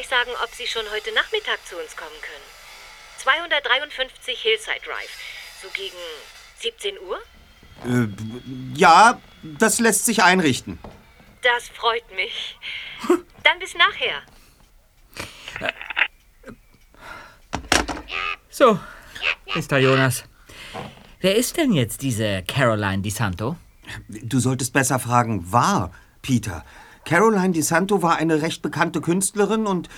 gleich sagen, ob Sie schon heute Nachmittag zu uns kommen können. 253 Hillside Drive. So gegen 17 Uhr? Ja, das lässt sich einrichten. Das freut mich. Dann bis nachher. So, Mr. Jonas. Wer ist denn jetzt diese Caroline DeSanto? Du solltest besser fragen, Peter. Caroline DeSanto war eine recht bekannte Künstlerin und